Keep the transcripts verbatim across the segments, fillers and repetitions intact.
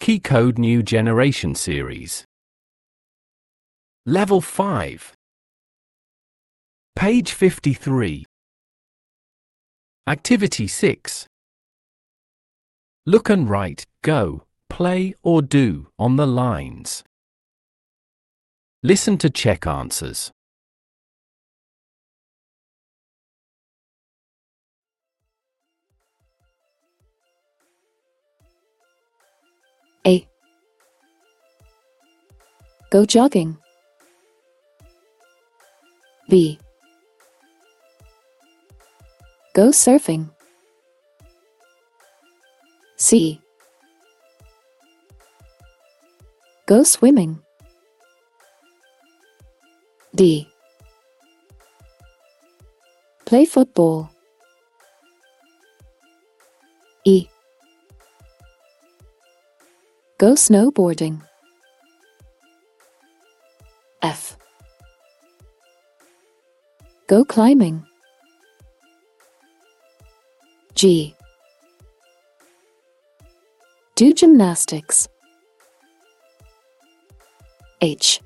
Rookie Code New Generation Series. Level five. Page fifty-three. Activity six. Look and write, go, play or do on the lines. Listen to check answers. A. Go jogging. B. Go surfing. C. Go swimming. D. Play football. E. Go snowboarding. F. Go climbing. G. Do gymnastics. H.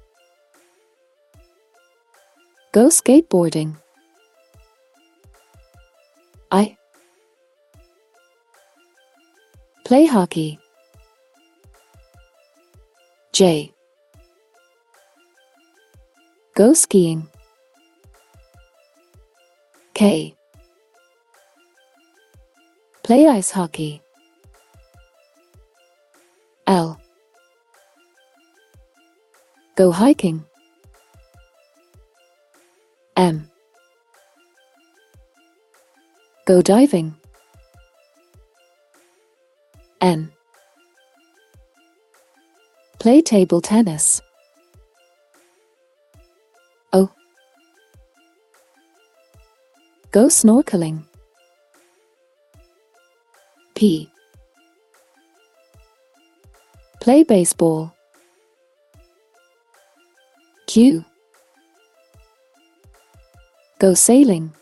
Go skateboarding. I. Play hockey. J. Go skiing. K. Play ice hockey. L. Go hiking. M. Go diving. N. Play table tennis. O. Go snorkeling. P. Play baseball. Q. Go sailing.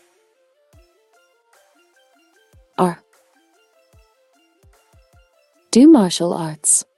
R. Do martial arts.